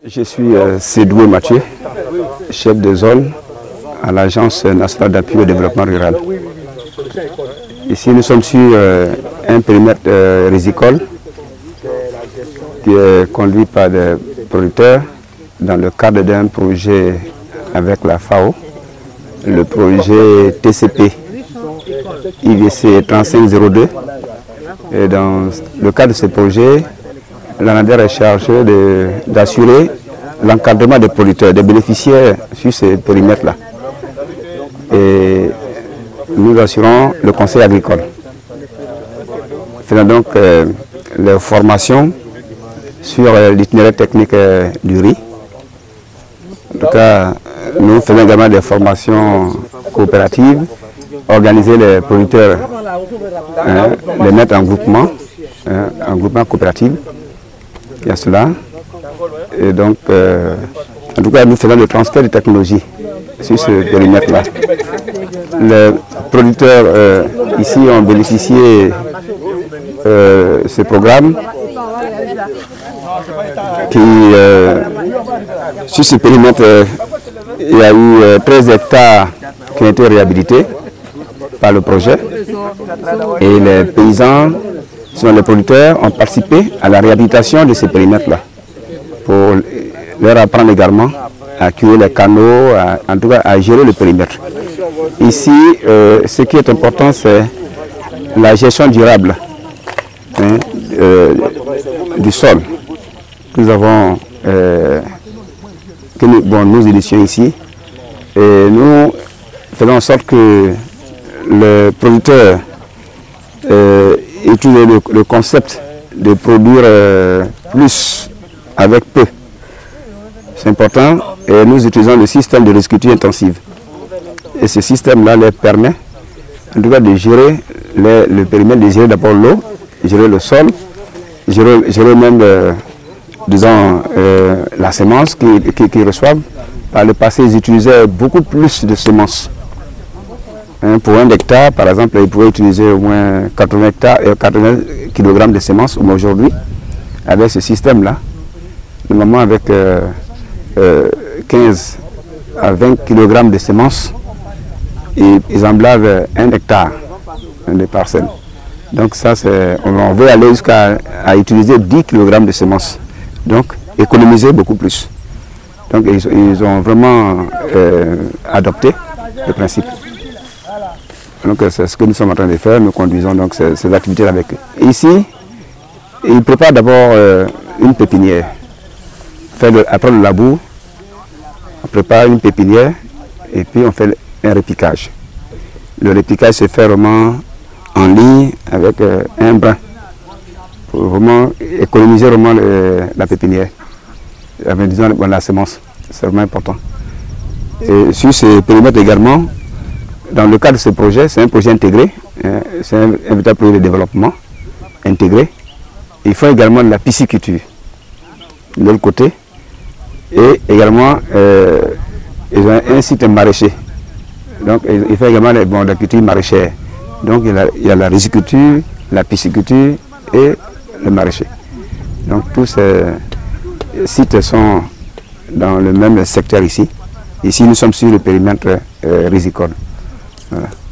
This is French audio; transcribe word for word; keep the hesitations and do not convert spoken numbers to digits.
Je suis euh, Sédoué Mathieu, chef de zone à l'Agence nationale d'appui au développement rural. Ici, nous sommes sur euh, un périmètre euh, risicole qui est conduit par des producteurs dans le cadre d'un projet avec la F A O, le projet T C P I V C trente-cinq zéro deux. Et dans le cadre de ce projet, l'ANADER est chargé d'assurer l'encadrement des producteurs, des bénéficiaires sur ces périmètres-là. Et nous assurons le conseil agricole. Faisons donc euh, les formations sur euh, l'itinéraire technique euh, du riz. En tout cas, nous faisons également des formations coopératives, organiser les producteurs, hein, les mettre en groupement, hein, en groupement coopératif. Il y a cela. Et donc, euh, en tout cas, nous faisons le transfert de technologie sur ce périmètre-là. Les producteurs euh, ici ont bénéficié euh, de ce programme qui, euh, sur ce périmètre, euh, il y a eu euh, treize hectares qui ont été réhabilités par le projet et les paysans, selon les producteurs, ont participé à la réhabilitation de ces périmètres-là pour leur apprendre également à curer les canaux, à, en tout cas à gérer le périmètre. Ici, euh, ce qui est important, c'est la gestion durable hein, euh, du sol. Nous avons, euh, que nous, bon, nous éditions ici, et nous faisons en sorte que le producteur euh, utilise le, le concept de produire euh, plus avec peu. C'est important et nous utilisons le système de riziculture intensive. Et ce système-là leur permet en tout cas de gérer les, le périmètre, de gérer d'abord l'eau, gérer le sol, gérer, gérer même euh, disons, euh, la semence qu'ils qui, qui reçoivent. Par le passé, ils utilisaient beaucoup plus de semences. Hein, pour un hectare, par exemple, ils pouvaient utiliser au moins quatre-vingts, hectares, euh, quatre-vingts kilogrammes de semences. Aujourd'hui, avec ce système-là, normalement avec euh, euh, quinze à vingt kilogrammes de semences, et ils emblavent un hectare de parcelles. Donc ça, on veut aller jusqu'à utiliser dix kilogrammes de semences. Donc économiser beaucoup plus. Donc ils, ils ont vraiment euh, adopté le principe. Donc c'est ce que nous sommes en train de faire. Nous conduisons donc ces, ces activités avec eux. Ici, ils préparent d'abord euh, une pépinière. Le, après le labour, on prépare une pépinière et puis on fait un repiquage. Le repiquage se fait vraiment en ligne avec euh, un brin pour vraiment économiser vraiment le, la pépinière, avec, disons, bon, la semence. C'est vraiment important. Et sur ce périmètre également, dans le cadre de ce projet, c'est un projet intégré, hein, c'est un, un véritable projet de développement intégré. Il faut également de la pisciculture de l'autre côté. Et également, euh, ils ont un site maraîcher. Donc, il fait également bon, la culture maraîchère. Donc, il y, a, il y a la riziculture, la pisciculture et le maraîcher. Donc, tous ces sites sont dans le même secteur ici. Ici, nous sommes sur le périmètre euh, risicole. Voilà.